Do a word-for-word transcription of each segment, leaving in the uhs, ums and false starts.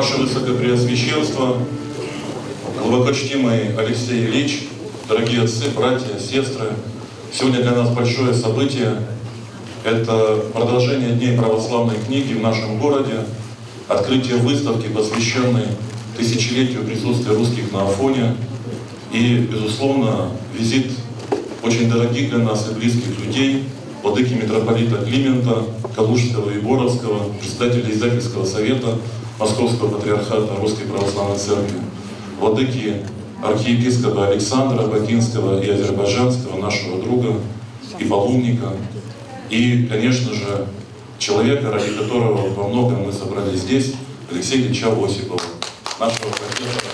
Ваше Высокопреосвященство, глубокочтимый Алексей Ильич, дорогие отцы, братья, сестры, сегодня для нас большое событие. Это продолжение Дней православной книги в нашем городе, открытие выставки, посвященной тысячелетию присутствия русских на Афоне, и, безусловно, визит очень дорогих для нас и близких людей, владыки митрополита Климента, Калужского и Боровского, председателя издательского совета Московского патриархата Русской Православной Церкви, владыки архиепископа Александра Бакинского и Азербайджанского, нашего друга и паломника, и, конечно же, человека, ради которого во многом мы собрались здесь, Алексея Ильича Осипова, нашего профессора.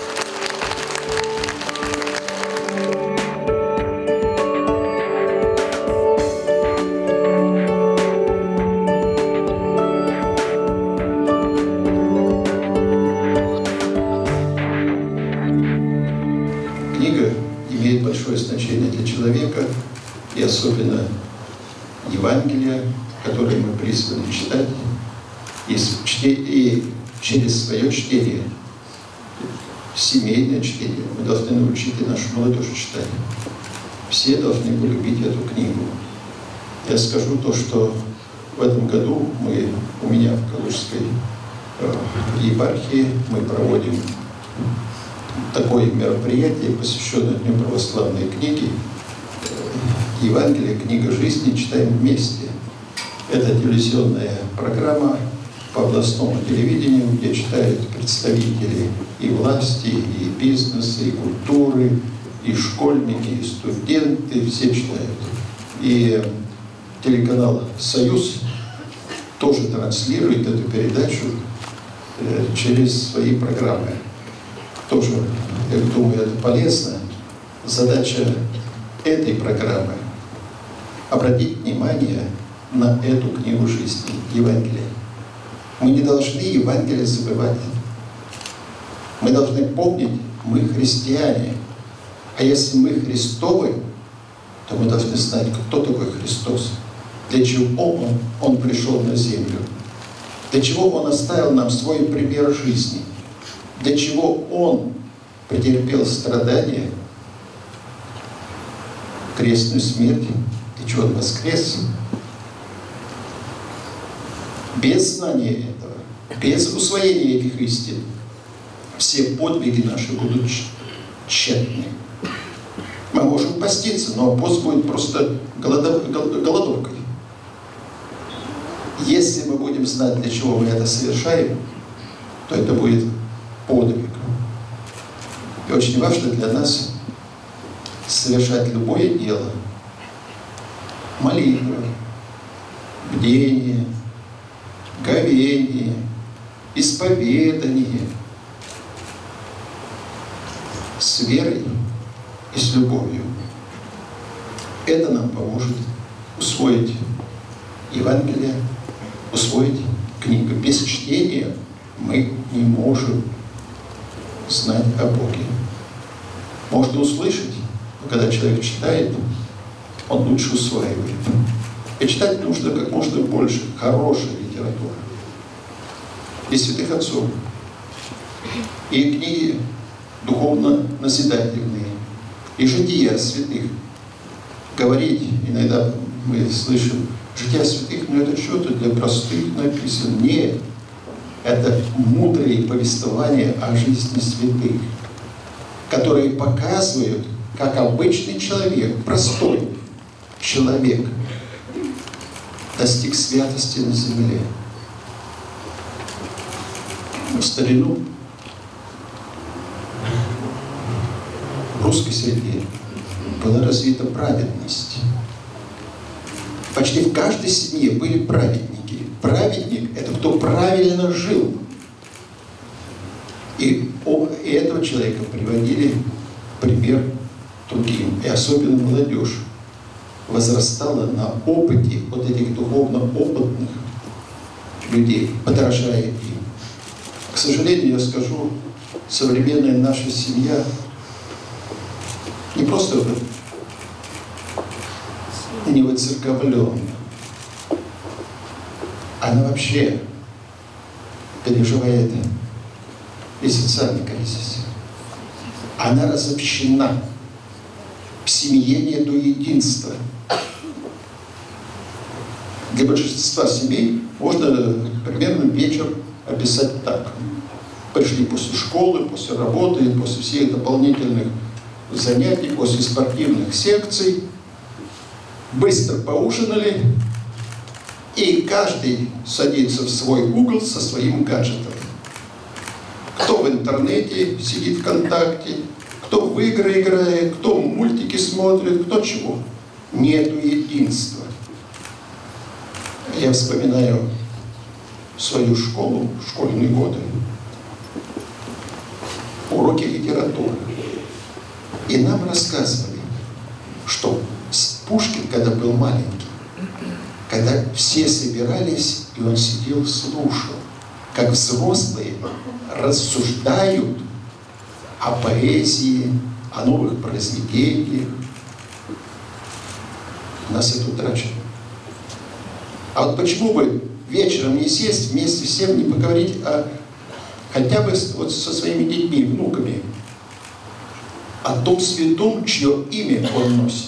Книга имеет большое значение для человека, и особенно Евангелие, которое мы призваны читать, и, и через свое чтение, семейное чтение, мы должны научить и нашу молодежь читать. Все должны полюбить эту книгу. Я скажу то, что в этом году мы, у меня в Калужской э, епархии мы проводим такое мероприятие, посвященное Дню православной книги. Евангелие, книга жизни читаем вместе. Это телевизионная программа по областному телевидению, где читают представители и власти, и бизнеса, и культуры, и школьники, и студенты, все читают. И телеканал «Союз» тоже транслирует эту передачу через свои программы. Тоже, я думаю, это полезно. Задача этой программы — обратить внимание на эту книгу жизни, Евангелие. Мы не должны Евангелие забывать. Мы должны помнить, мы христиане. А если мы Христовы, то мы должны знать, кто такой Христос, для чего Он, Он пришел на землю, для чего Он оставил нам свой пример жизни, для чего Он претерпел страдания, крестную смерть, для чего Он воскрес. Без знания этого, без усвоения этих истин, все подвиги наши будут тщетны. Мы можем поститься, но пост будет просто голодов, голодовкой. Если мы будем знать, для чего мы это совершаем, то это будет подвиг. И очень важно для нас совершать любое дело, молитва, бдение, говение, исповедание с верой и с любовью. Это нам поможет усвоить Евангелие, усвоить книгу. Без чтения мы не можем знать о Боге. Можно услышать, но когда человек читает, он лучше усваивает. И читать нужно как можно больше хорошей литературы. И святых отцов, и книги духовно-назидательные, и жития святых. Говорить, иногда мы слышим, жития святых, но это что-то для простых написано. Нет, это мудрые повествования о жизни святых, которые показывают, как обычный человек, простой человек, достиг святости на земле. В старину в русской среде была развита праведность. Почти в каждой семье были праведники. Праведник — это кто правильно жил. И этого человека приводили в пример другим. И особенно молодежь возрастала на опыте вот этих духовно опытных людей, подражая им. К сожалению, я скажу, современная наша семья не просто не выцерковленная, она вообще переживает и социальный кризис. Она разобщена. В семье нету единства. Для большинства семей можно примерно вечер описать так. Пришли после школы, после работы, после всех дополнительных занятий, после спортивных секций, быстро поужинали, и каждый садится в свой угол со своим гаджетом. Кто в интернете сидит ВКонтакте, кто в игры играет, кто мультики смотрит, кто чего. Нету единства. Я вспоминаю свою школу, школьные годы, уроки литературы. И нам рассказывали, что Пушкин, когда был маленький, когда все собирались, и он сидел, слушал, как взрослые рассуждают о поэзии, о новых произведениях. У нас это утрачено. А вот почему бы вечером не сесть вместе всем, не поговорить о, хотя бы вот со своими детьми, внуками, о том святом, чье имя он носит,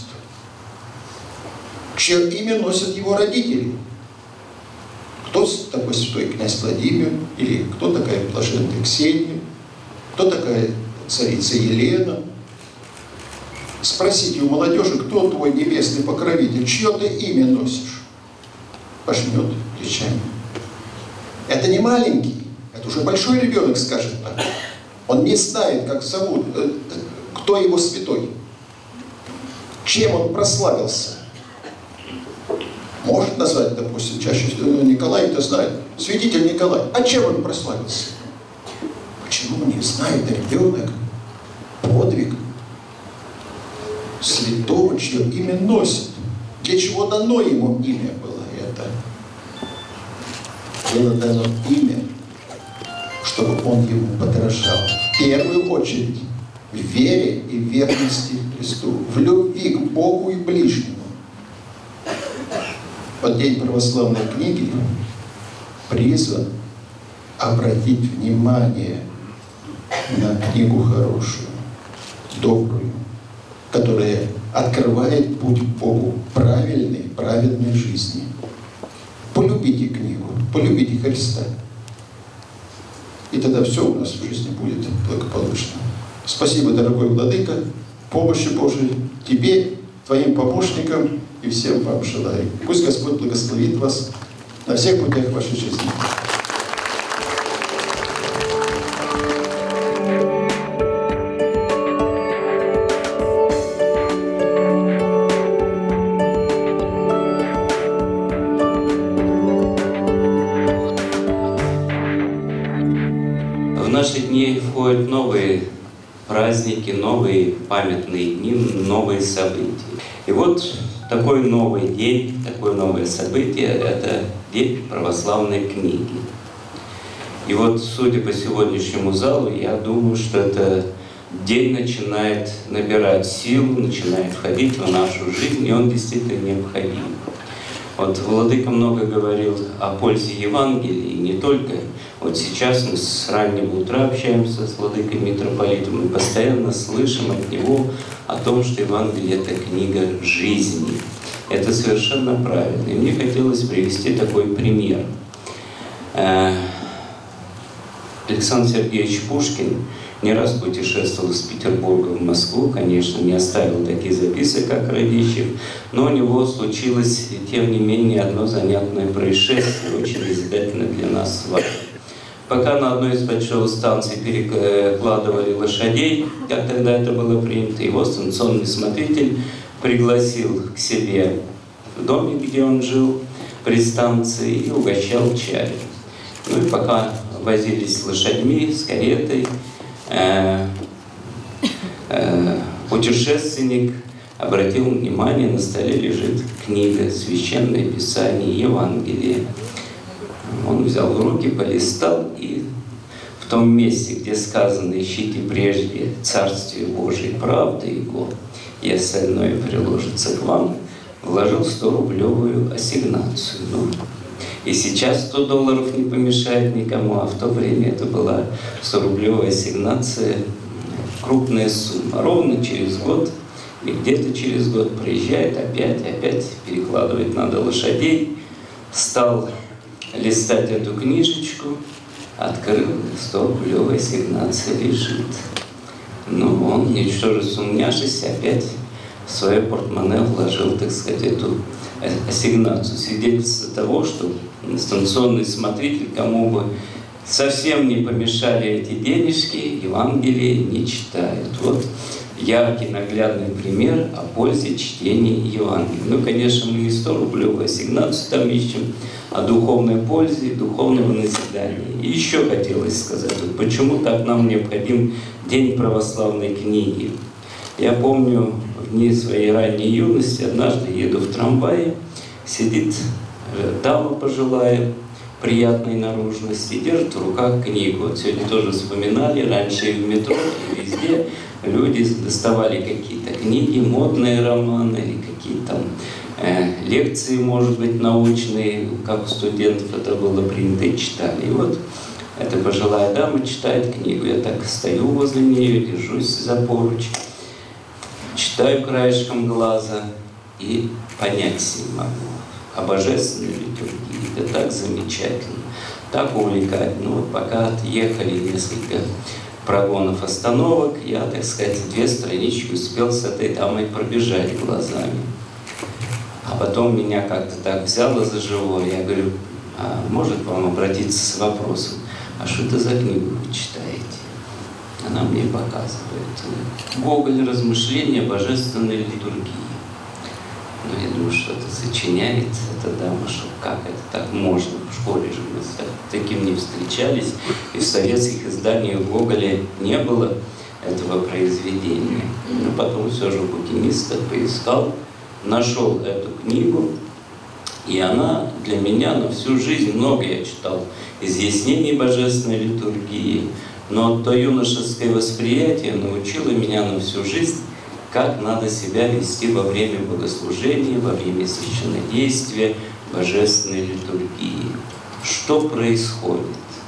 чье имя носят его родители. Кто такой святой князь Владимир, или кто такая блаженная Ксения, кто такая царица Елена. Спросите у молодежи, кто твой небесный покровитель, чье ты имя носишь? Пожмет плечами. Это не маленький, это уже большой ребенок скажет так. Он не знает, как зовут, кто его святой, чем он прославился. Может назвать, допустим, чаще всего Николай это знает, святитель Николай. А чем он прославился? Почему не знает ребенок подвиг святого, чье имя носит? Для чего дано ему имя было это? Было дано имя, чтобы он ему подражал. В первую очередь в вере и верности Христу, в любви к Богу и ближнему. Вот День православной книги призван обратить внимание на книгу хорошую, добрую, которая открывает путь к Богу правильной, праведной жизни. Полюбите книгу, полюбите Христа. И тогда все у нас в жизни будет благополучно. Спасибо, дорогой Владыка, помощи Божией тебе, твоим помощникам и всем вам желаю. Пусть Господь благословит вас на всех путях вашей жизни. В наши дни входят новые праздники, новые памятные дни, новые события. И вот такой новый день, такое новое событие – это День православной книги. И вот, судя по сегодняшнему залу, я думаю, что этот день начинает набирать силу, начинает входить в нашу жизнь, и он действительно необходим. Вот Владыка много говорил о пользе Евангелия, и не только. Вот сейчас мы с раннего утра общаемся с Владыкой Митрополитом и постоянно слышим от него о том, что Евангелие – это книга жизни. Это совершенно правильно. И мне хотелось привести такой пример. Александр Сергеевич Пушкин не раз путешествовал из Петербурга в Москву, конечно, не оставил таких записок, как Радищев, но у него случилось, тем не менее, одно занятное происшествие, очень назидательное для нас с вами. Пока на одной из больших станций перекладывали лошадей, как тогда это было принято, его станционный смотритель пригласил к себе в домик, где он жил, при станции, и угощал чаем. Ну и пока возились с лошадьми, с каретой, э, э, путешественник обратил внимание, на столе лежит книга, священное писание, Евангелие. Он взял в руки, полистал, и в том месте, где сказано «Ищите прежде Царствие Божие, правды Его, и остальное приложится к вам», вложил сто рублевую ассигнацию. Ну, И сейчас сто долларов не помешает никому, а в то время это была сто-рублевая ассигнация, крупная сумма. Ровно через год и где-то через год приезжает опять, опять перекладывать надо лошадей. Стал листать эту книжечку, открыл, сто-рублевая ассигнация лежит. Но он, ничтоже сумняшись, опять в свое портмоне вложил, так сказать, эту ассигнацию. Свидетельство того, что станционный смотритель, кому бы совсем не помешали эти денежки, Евангелие не читают. Вот яркий, наглядный пример о пользе чтения Евангелия. Ну, конечно, мы не сто-рублевую ассигнацию там ищем, о духовной пользе, духовного назидания. И еще хотелось сказать, вот почему так нам необходим День православной книги. Я помню, в дни своей ранней юности, однажды еду в трамвае, сидит дама пожилая, приятной наружности, держит в руках книгу. Вот сегодня тоже вспоминали, раньше и в метро, и везде люди доставали какие-то книги, модные романы, или какие-то там э, лекции, может быть, научные, как у студентов это было принято, и читали. И вот эта пожилая дама читает книгу. Я так стою возле нее, держусь за поруч, читаю краешком глаза и понять не могу. О божественной литургии. Это так замечательно, так увлекательно. Ну, вот пока отъехали несколько прогонов остановок, я, так сказать, две странички успел с этой дамой пробежать глазами. А потом меня как-то так взяло за живое. Я говорю, а может вам обратиться с вопросом, а что это за книгу вы читаете? Она мне показывает. Гоголь «Размышления о божественной литургии». Ну, я думаю, что это сочиняет эта дама, что как это так можно? В школе же мы с таким не встречались, и в советских изданиях Гоголя не было этого произведения. Но потом все же букинист поискал, нашел эту книгу, и она для меня на всю жизнь, много я читал изъяснений божественной литургии, но то юношеское восприятие научило меня на всю жизнь, как надо себя вести во время богослужения, во время священнодействия, божественной литургии. Что происходит?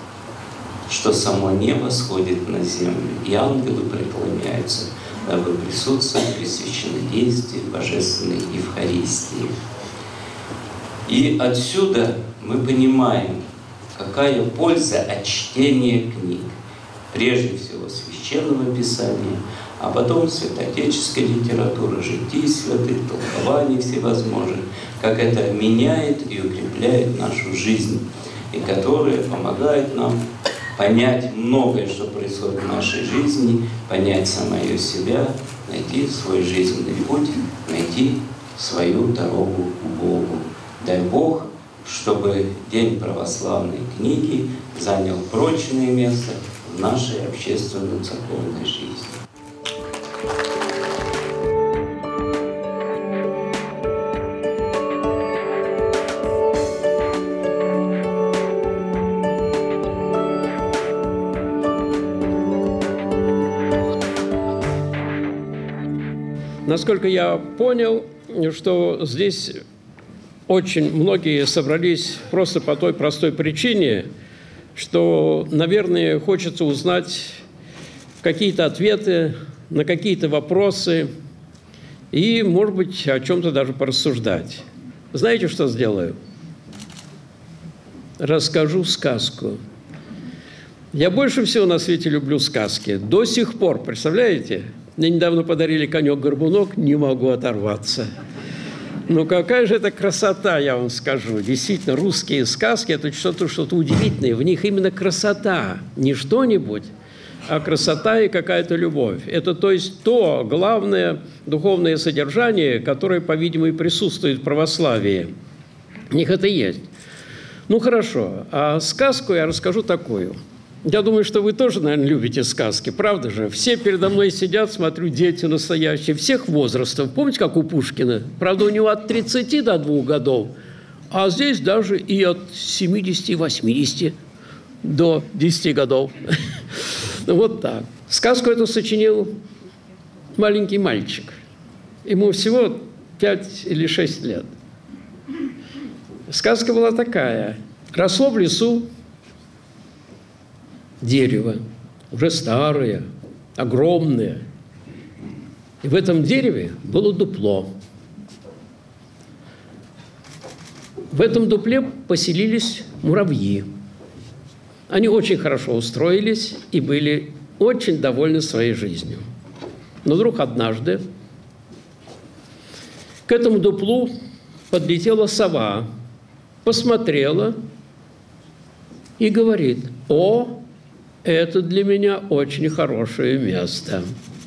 Что само небо сходит на землю, и ангелы преклоняются, дабы присутствовать при священнодействии, божественной Евхаристии. И отсюда мы понимаем, какая польза от чтения книг. Прежде всего Священного Писания, а потом святоотеческой литературы, житий святых, толкований всевозможных, как это меняет и укрепляет нашу жизнь, и которое помогает нам понять многое, что происходит в нашей жизни, понять самое себя, найти свой жизненный путь, найти свою дорогу к Богу. Дай Бог, чтобы День православной книги занял прочное место в нашей общественной церковной жизни. Насколько я понял, что здесь очень многие собрались просто по той простой причине, что, наверное, хочется узнать какие-то ответы на какие-то вопросы и, может быть, о чем-то даже порассуждать. Знаете, что сделаю? Расскажу сказку. Я больше всего на свете люблю сказки. До сих пор, представляете? Мне недавно подарили конек-горбунок, не могу оторваться. Ну, какая же это красота, я вам скажу. Действительно, русские сказки – это что-то, что-то удивительное. В них именно красота, не что-нибудь, а красота и какая-то любовь. Это, то есть, то главное духовное содержание, которое, по-видимому, и присутствует в православии. В них это есть. Ну, хорошо. А сказку я расскажу такую. Я думаю, что вы тоже, наверное, любите сказки, правда же? Все передо мной сидят, смотрю, дети настоящие, всех возрастов. Помните, как у Пушкина? Правда, у него от тридцати до двух годов, а здесь даже и от семидесяти-восьмидесяти до десяти годов. Вот так. Сказку эту сочинил маленький мальчик. Ему всего пять или шесть лет. Сказка была такая. Росло в лесу дерево, уже старое, огромное. И в этом дереве было дупло. В этом дупле поселились муравьи. Они очень хорошо устроились и были очень довольны своей жизнью. Но вдруг однажды к этому дуплу подлетела сова, посмотрела и говорит: «О, это для меня очень хорошее место».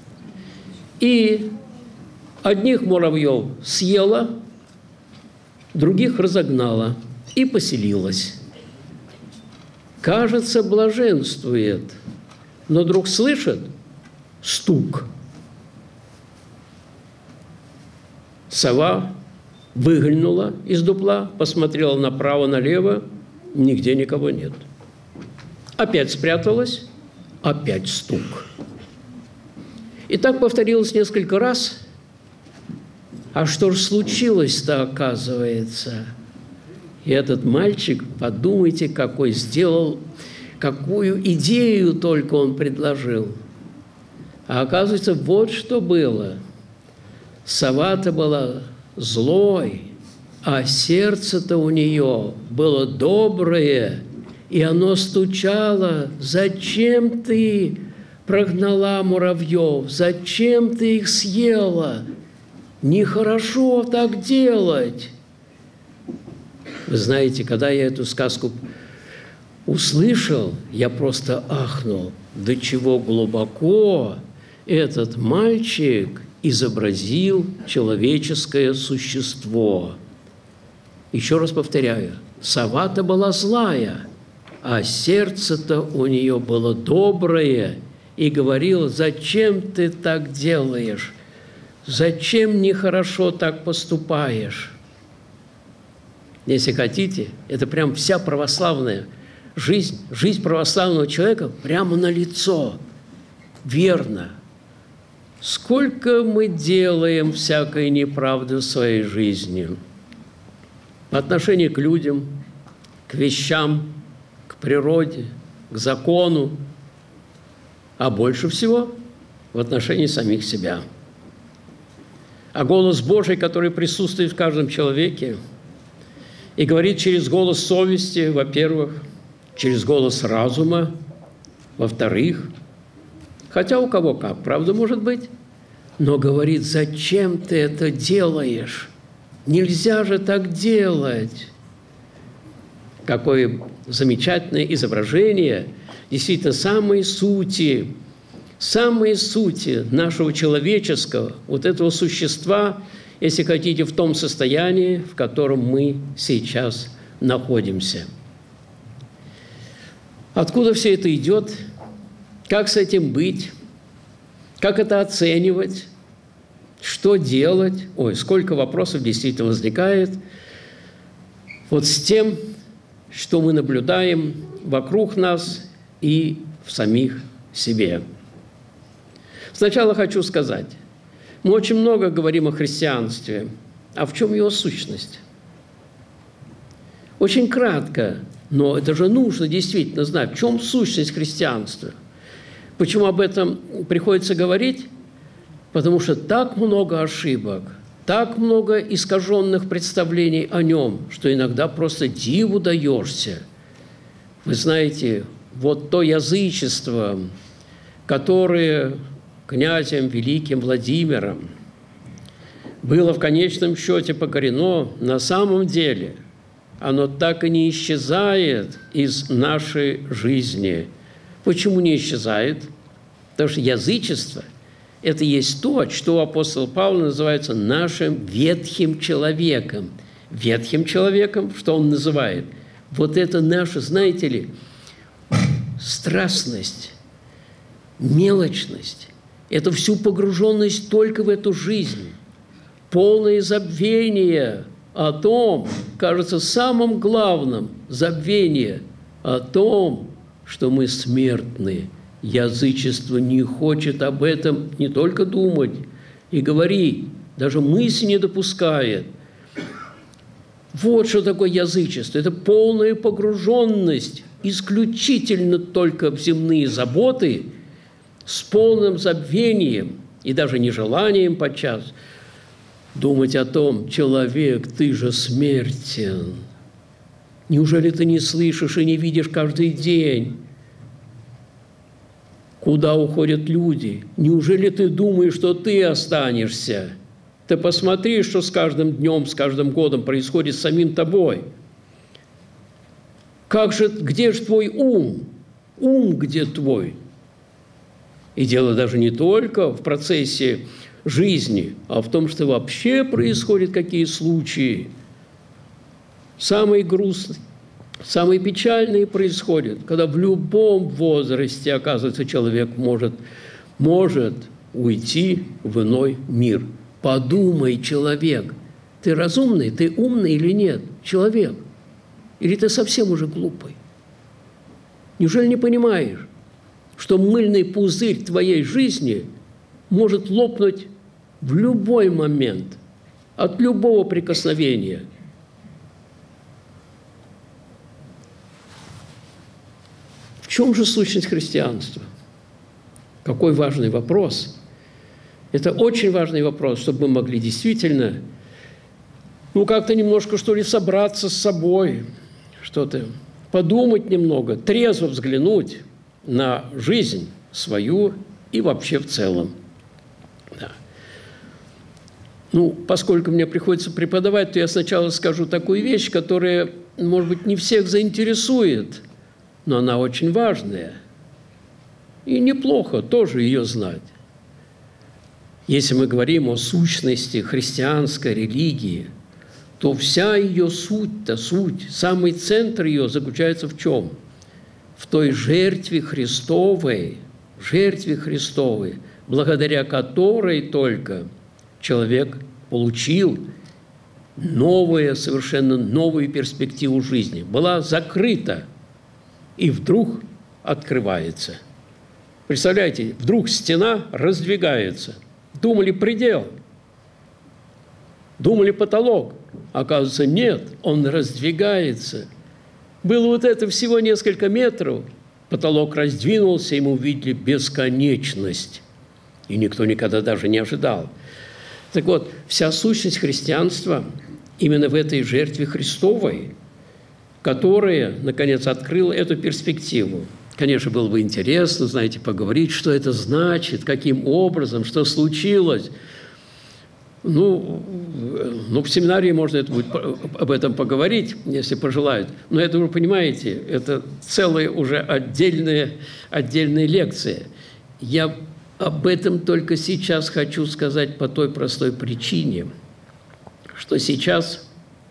И одних муравьев съела, других разогнала и поселилась. Кажется, блаженствует, но вдруг слышит стук. Сова выглянула из дупла, посмотрела направо-налево, нигде никого нет. Опять спряталась, опять стук. И так повторилось несколько раз. А что же случилось-то, оказывается? И этот мальчик, подумайте, какой сделал, какую идею только он предложил. А оказывается, вот что было. Сова-то была злой, а сердце-то у нее было доброе, и оно стучало: «Зачем ты прогнала муравьев? Зачем ты их съела? Нехорошо так делать». Вы знаете, когда я эту сказку услышал, я просто ахнул, до чего глубоко этот мальчик изобразил человеческое существо. Еще раз повторяю, сова-то была злая, а сердце-то у нее было доброе, и говорил: «Зачем ты так делаешь? Зачем нехорошо так поступаешь?» Если хотите, это прям вся православная жизнь, жизнь православного человека прямо налицо. Верно. Сколько мы делаем всякой неправды в своей жизни по отношению к людям, к вещам, к природе, к закону, а больше всего в отношении самих себя. А голос Божий, который присутствует в каждом человеке и говорит через голос совести, во-первых, через голос разума, во-вторых, хотя у кого как, правда, может быть, но говорит: «Зачем ты это делаешь? Нельзя же так делать». Какое замечательное изображение действительно самой сути, самой сути нашего человеческого, вот этого существа, если хотите, в том состоянии, в котором мы сейчас находимся. Откуда все это идет? Как с этим быть? Как это оценивать? Что делать? Ой, сколько вопросов действительно возникает вот с тем, что мы наблюдаем вокруг нас и в самих себе. Сначала хочу сказать, мы очень много говорим о христианстве, а в чем его сущность? Очень кратко, но это же нужно действительно знать, в чем сущность христианства. Почему об этом приходится говорить? Потому что так много ошибок, так много искаженных представлений о нем, что иногда просто диву даешься. Вы знаете, вот то язычество, которое князем великим Владимиром было в конечном счете покорено, на самом деле оно так и не исчезает из нашей жизни. Почему не исчезает? Потому что язычество – это есть то, что апостол Павел называется нашим ветхим человеком. Ветхим человеком, что он называет? Вот это наша, знаете ли, страстность, мелочность, это всю погруженность только в эту жизнь, полное забвение о том, кажется, самым главным, забвение о том, что мы смертны. Язычество не хочет об этом не только думать и говорить, даже мысли не допускает. Вот что такое язычество. Это полная погруженность исключительно только в земные заботы, с полным забвением и даже нежеланием подчас думать о том: человек, ты же смертен. Неужели ты не слышишь и не видишь каждый день, куда уходят люди? Неужели ты думаешь, что ты останешься? Ты посмотри, что с каждым днем, с каждым годом происходит с самим тобой. Как же, где же твой ум? Ум где твой? И дело даже не только в процессе жизни, а в том, что вообще происходят какие случаи. Самые грустные, самые печальные происходят, когда в любом возрасте, оказывается, человек может, может уйти в иной мир. Подумай, человек, ты разумный, ты умный или нет? Человек. Или ты совсем уже глупый? Неужели не понимаешь, что мыльный пузырь твоей жизни может лопнуть в любой момент, от любого прикосновения? В чем же сущность христианства? Какой важный вопрос. Это очень важный вопрос, чтобы мы могли действительно, ну, как-то немножко, что ли, собраться с собой, что-то подумать немного, трезво взглянуть на жизнь свою и вообще в целом. Да. Ну, поскольку мне приходится преподавать, то я сначала скажу такую вещь, которая, может быть, не всех заинтересует, но она очень важная. И неплохо тоже ее знать. Если мы говорим о сущности христианской религии, то вся ее суть-то, суть, самый центр ее заключается в чем? В той жертве Христовой, жертве Христовой, благодаря которой только человек получил новую, совершенно новую перспективу жизни. Была закрыта и вдруг открывается. Представляете, вдруг стена раздвигается. Думали предел, думали потолок. Оказывается, нет, он раздвигается. Было вот это всего несколько метров, потолок раздвинулся, и мы увидели бесконечность. И никто никогда даже не ожидал. Так вот, вся сущность христианства именно в этой жертве Христовой, которая, наконец, открыла эту перспективу. Конечно, было бы интересно, знаете, поговорить, что это значит, каким образом, что случилось. Ну, ну, в семинарии можно это будет, об этом поговорить, если пожелают. Но это, вы понимаете, это целая уже отдельная, отдельная лекция. Я об этом только сейчас хочу сказать по той простой причине, что сейчас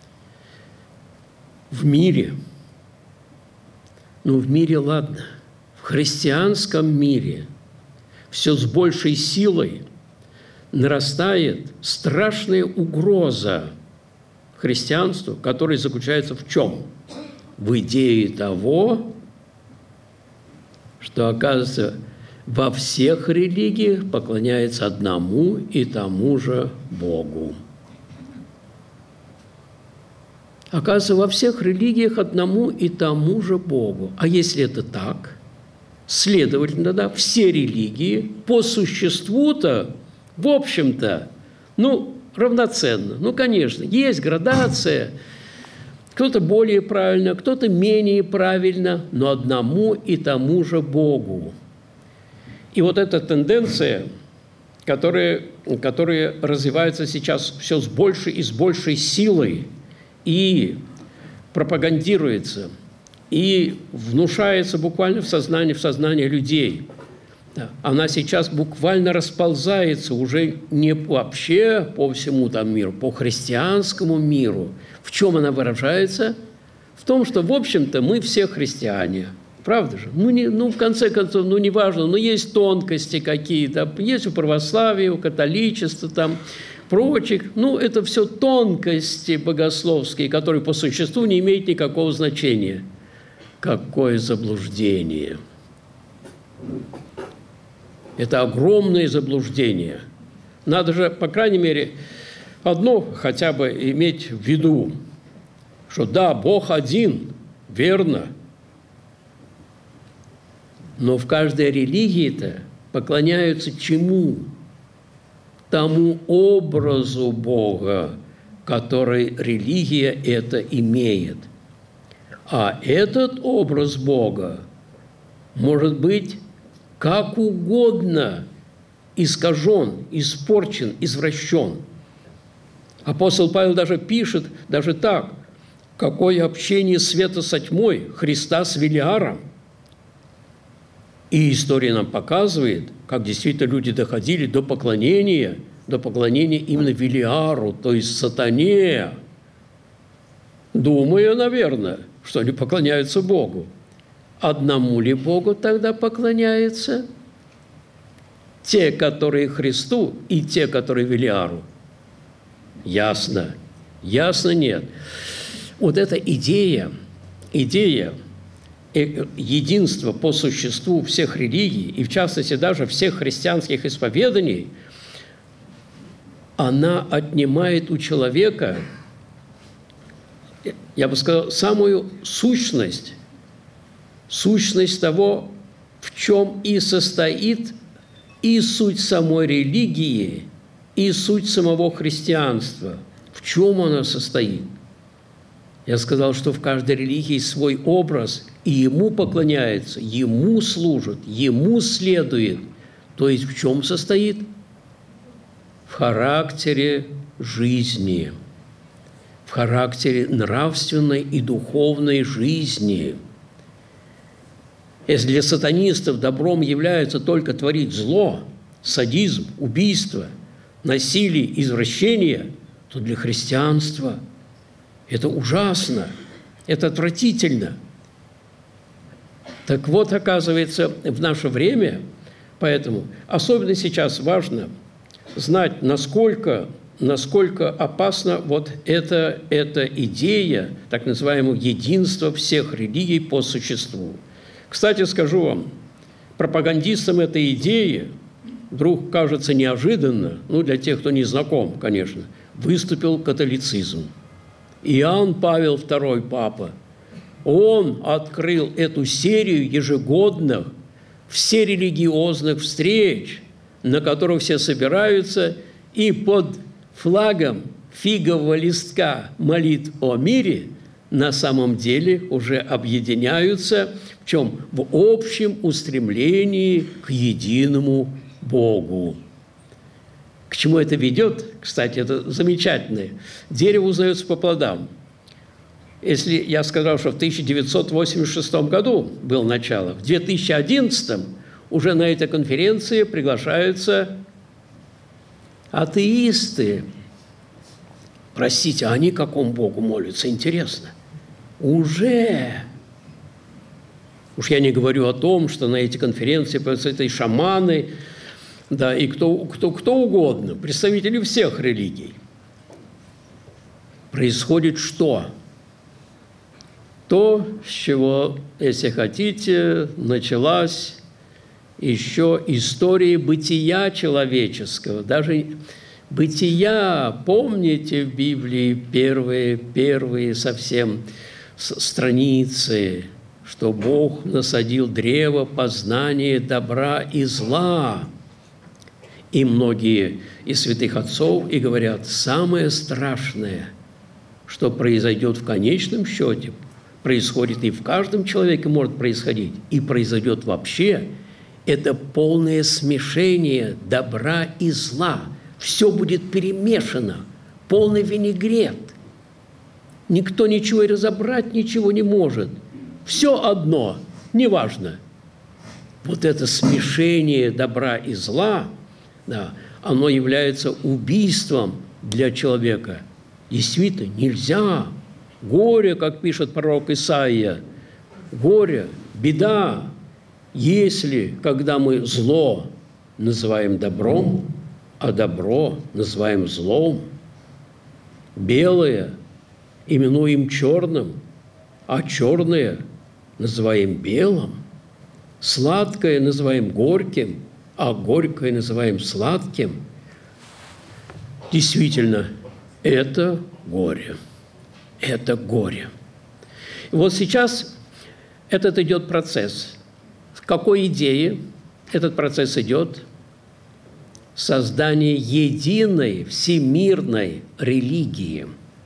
в мире, ну, в мире, ладно, в христианском мире все с большей силой нарастает страшная угроза христианству, которая заключается в чем? В идее того, что, оказывается, во всех религиях поклоняется одному и тому же Богу. Оказывается, во всех религиях одному и тому же Богу. А если это так, следовательно, да, все религии по существу-то, в общем-то, ну, равноценно. Ну, конечно, есть градация, кто-то более правильно, кто-то менее правильно, но одному и тому же Богу. И вот эта тенденция, которая, которая развивается сейчас все с большей и с большей силой, и пропагандируется, и внушается буквально в сознание, в сознание людей. Да. Она сейчас буквально расползается уже не вообще по всему там миру, по христианскому миру. В чем она выражается? В том, что, в общем-то, мы все христиане. Правда же? Ну, не, ну в конце концов, ну, неважно, но есть тонкости какие-то, есть у православия, у католичества, там, прочих. Ну, это все тонкости богословские, которые по существу не имеют никакого значения. Какое заблуждение! Это огромное заблуждение. Надо же, по крайней мере, одно хотя бы иметь в виду. что да, Бог один, верно, но в каждой религии-то поклоняются чему? Тому образу Бога, который религия это имеет. А этот образ Бога может быть как угодно искажен, испорчен, извращен. Апостол Павел даже пишет, даже так, какое общение света со тьмой, Христа с Велиаром. И история нам показывает, как действительно люди доходили до поклонения, до поклонения именно Велиару, то есть сатане, думая, наверное, что они поклоняются Богу. Одному ли Богу тогда поклоняются? Те, которые Христу, и те, которые Велиару. Ясно. Ясно нет. Вот эта идея, идея единства по существу всех религий, и в частности даже всех христианских исповеданий, она отнимает у человека, я бы сказал, самую сущность, сущность того, в чем и состоит и суть самой религии, и суть самого христианства. В чем она состоит? Я сказал, что в каждой религии свой образ, и ему поклоняется, ему служит, ему следует. То есть в чем состоит? В характере жизни, в характере нравственной и духовной жизни. Если для сатанистов добром является только творить зло, садизм, убийство, насилие, извращение, то для христианства это ужасно, это отвратительно. Так вот, оказывается, в наше время, поэтому особенно сейчас важно знать, насколько, насколько опасна вот эта, эта идея, так называемого единства всех религий по существу. Кстати, скажу вам, пропагандистам этой идеи, вдруг кажется неожиданно, ну, для тех, кто не знаком, конечно, выступил католицизм. Иоанн Павел второй, папа, он открыл эту серию ежегодных всерелигиозных встреч, на которых все собираются и под флагом фигового листка молитв о мире на самом деле уже объединяются в чем? В общем устремлении к единому Богу. К чему это ведет? Кстати, это замечательное. Дерево узнается по плодам. Если я сказал, что в тысяча девятьсот восемьдесят шестом году было начало, в две тысячи одиннадцатом уже на этой конференции приглашаются атеисты. Простите, а они какому Богу молятся? Интересно. Уже. Уж я не говорю о том, что на эти конференции появятся и шаманы, да, и кто, кто, кто угодно, представители всех религий. Происходит что? То, с чего, если хотите, началась еще история бытия человеческого. Даже бытия, помните в Библии первые, первые совсем страницы, что Бог насадил древо познания добра и зла. И многие из святых отцов и говорят, самое страшное, что произойдет в конечном счете, происходит и в каждом человеке может происходить, и произойдет вообще, это полное смешение добра и зла. Все будет перемешано, полный винегрет. Никто ничего и разобрать ничего не может. Все одно, неважно. Вот это смешение добра и зла, да, оно является убийством для человека. Действительно, нельзя. Горе, как пишет пророк Исаия, горе, беда, если, когда мы зло называем добром, а добро называем злом, белое именуем черным, а черное называем белым, сладкое называем горьким, а горькое называем сладким. Действительно, это горе. это горе. И вот сейчас этот идет процесс. С какой идеи этот процесс идет? Создание единой всемирной религии.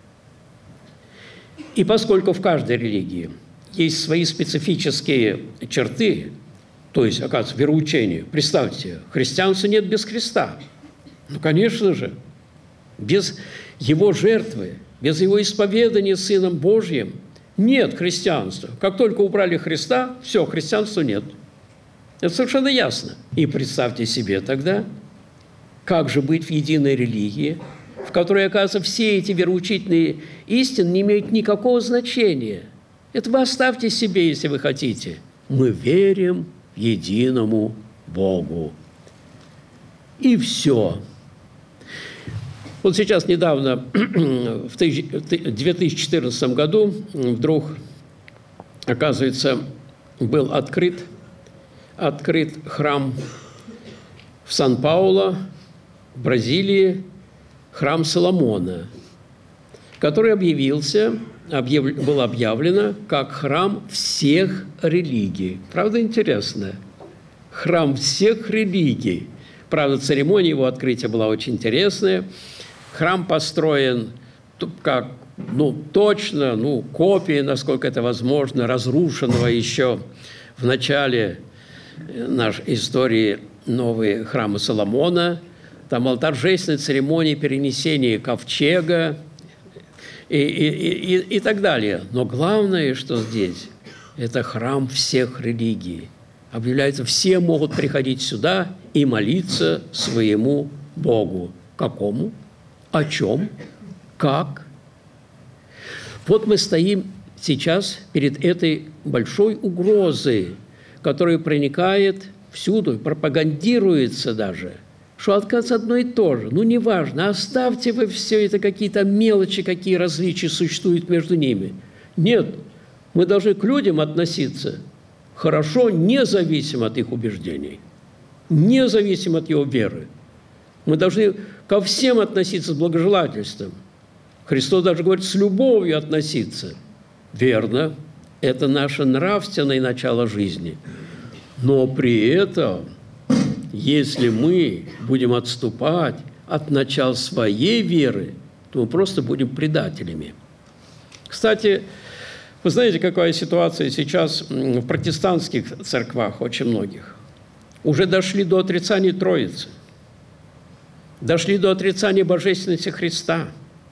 И поскольку в каждой религии есть свои специфические черты, то есть, оказывается, вероучение, представьте, христианства нет без Христа. Ну, конечно же, без Его жертвы, без Его исповедания Сыном Божьим нет христианства. Как только убрали Христа, все, христианства нет. Это совершенно ясно. И представьте себе тогда, как же быть в единой религии, в которой, оказывается, все эти вероучительные истины не имеют никакого значения. Это вы оставьте себе, если вы хотите. Мы верим единому Богу. И все. Вот сейчас недавно, в две тысячи четырнадцатом году, вдруг, оказывается, был открыт, открыт храм в Сан-Паулу, в Бразилии, храм Соломона, который объявился, объяв, был объявлено как храм всех религий. Правда, интересно? Храм всех религий. Правда, церемония его открытия была очень интересная. Храм построен как, ну, точно, ну, копия, насколько это возможно, разрушенного еще в начале нашей истории нового храма Соломона. Там была торжественная церемония перенесения ковчега и, и, и, и так далее. Но главное, что здесь, это храм всех религий. Объявляется, все могут приходить сюда и молиться своему Богу. Какому? О чем? Как? Вот мы стоим сейчас перед этой большой угрозой, которая проникает всюду, пропагандируется даже, что отказ одно и то же. Ну, неважно, оставьте вы все это, какие-то мелочи, какие различия существуют между ними. Нет, мы должны к людям относиться хорошо, независимо от их убеждений, независимо от его веры. Мы должны ко всем относиться с благожелательством. Христос даже говорит, с любовью относиться. Верно, это наше нравственное начало жизни. Но при этом, если мы будем отступать от начала своей веры, то мы просто будем предателями. Кстати, вы знаете, какая ситуация сейчас в протестантских церквах, очень многих? Уже дошли до отрицания Троицы, дошли до отрицания божественности Христа,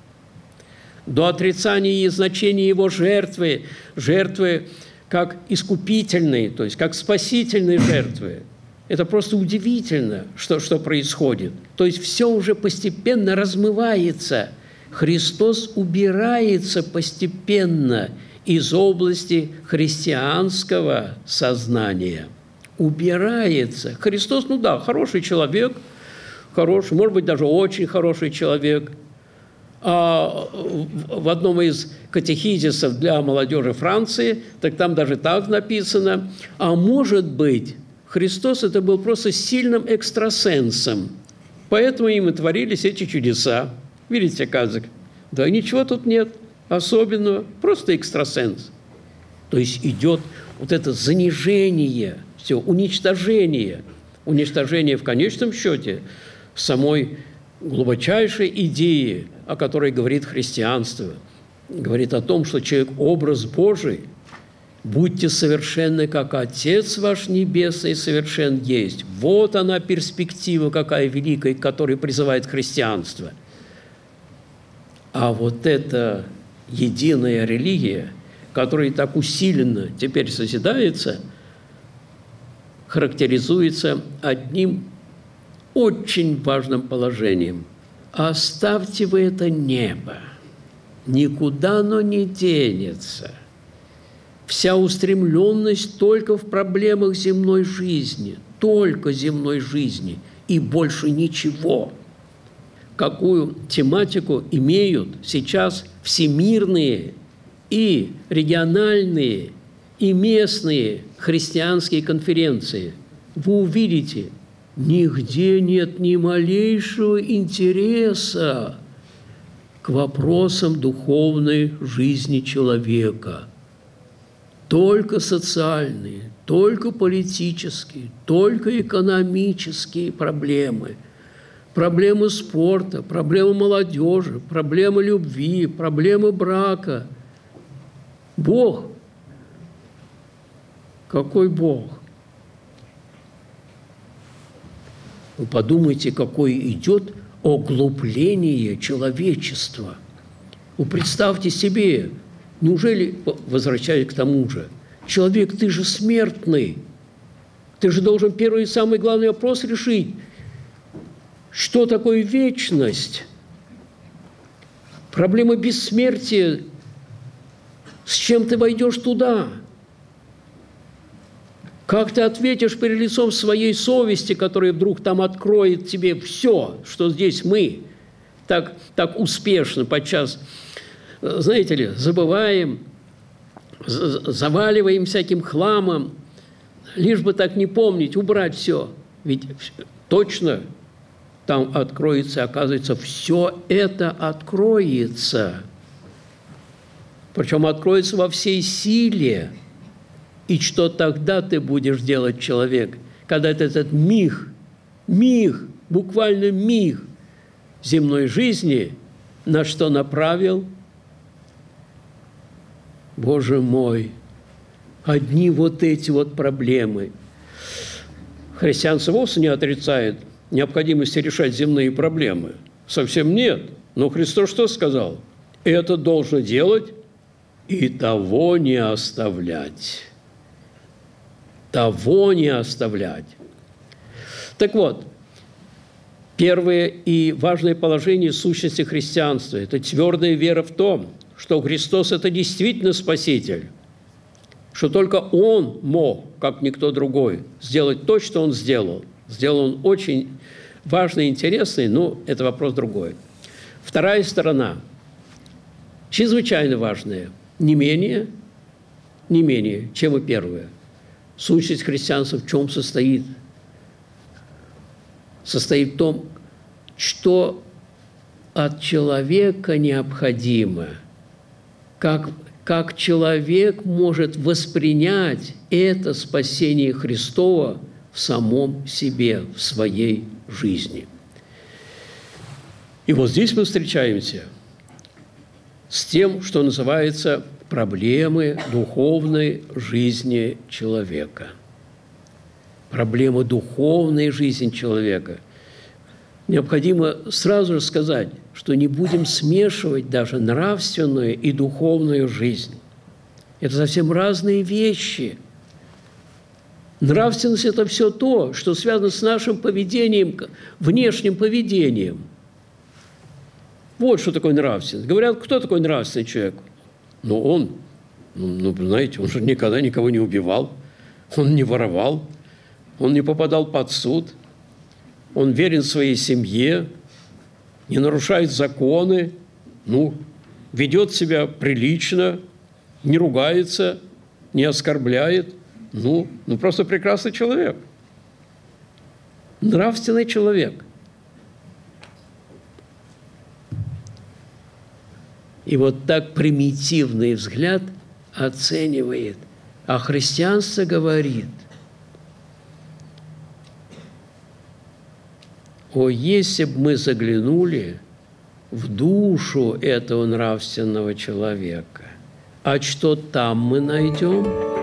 до отрицания и значения Его жертвы, жертвы как искупительной, то есть как спасительной жертвы. Это просто удивительно, что, что происходит. То есть все уже постепенно размывается. Христос убирается постепенно из области христианского сознания. Убирается. Христос, ну да, хороший человек, хороший, может быть, даже очень хороший человек. А в одном из катехизисов для молодежи Франции, так там даже так написано, а может быть, Христос это был просто сильным экстрасенсом, поэтому им и творились эти чудеса. Видите, казак? Да ничего тут нет особенного, просто экстрасенс. То есть идет вот это занижение, все, уничтожение, уничтожение в конечном счете самой глубочайшей идеи, о которой говорит христианство, говорит о том, что человек – образ Божий, будьте совершенны, как Отец ваш Небесный совершен есть. Вот она перспектива какая великая, к которой призывает христианство. А вот эта единая религия, которая так усиленно теперь созидается, характеризуется одним очень важным положением. Оставьте вы это небо, никуда оно не денется. Вся устремленность только в проблемах земной жизни, только земной жизни и больше ничего. Какую тематику имеют сейчас всемирные и региональные и местные христианские конференции? Вы увидите, нигде нет ни малейшего интереса к вопросам духовной жизни человека. Только социальные, только политические, только экономические проблемы, проблемы спорта, проблемы молодежи, проблемы любви, проблемы брака. Бог. Какой Бог? Вы подумайте, какое идет оглупление человечества. Вы представьте себе, неужели, возвращаясь к тому же, человек, ты же смертный, ты же должен первый и самый главный вопрос решить, что такое вечность, проблема бессмертия, с чем ты войдешь туда, как ты ответишь перед лицом своей совести, которая вдруг там откроет тебе все, что здесь мы так, так успешно подчас, знаете ли, забываем, заваливаем всяким хламом, лишь бы так не помнить, убрать все. Ведь точно там откроется, оказывается, все это откроется. Причем откроется во всей силе. И что тогда ты будешь делать, человек, когда этот миг, миг, буквально миг земной жизни на что направил? Боже мой, одни вот эти вот проблемы. Христианство вовсе не отрицает необходимости решать земные проблемы. Совсем нет. Но Христос что сказал? Это должно делать и того не оставлять. Того не оставлять. Так вот, первое и важное положение сущности христианства – это твердая вера в том, что Христос – это действительно Спаситель, что только Он мог, как никто другой, сделать то, что Он сделал. Сделал Он очень важный и интересный, но это вопрос другой. Вторая сторона, чрезвычайно важная, не менее, не менее, чем и первая. Сущность христианства в чем состоит? Состоит в том, что от человека необходимо, как, как человек может воспринять это спасение Христова в самом себе, в своей жизни. И вот здесь мы встречаемся с тем, что называется проблемы духовной жизни человека. Проблемы духовной жизни человека. Необходимо сразу же сказать, что не будем смешивать даже нравственную и духовную жизнь. Это совсем разные вещи. Нравственность – это все то, что связано с нашим поведением, внешним поведением. Вот что такое нравственность. Говорят, кто такой нравственный человек? Ну, он, ну, знаете, он же никогда никого не убивал, он не воровал, он не попадал под суд, он верен своей семье, не нарушает законы, ну, ведет себя прилично, не ругается, не оскорбляет. Ну, ну просто прекрасный человек. Нравственный человек. И вот так примитивный взгляд оценивает. А христианство говорит: о, если бы мы заглянули в душу этого нравственного человека, а что там мы найдем?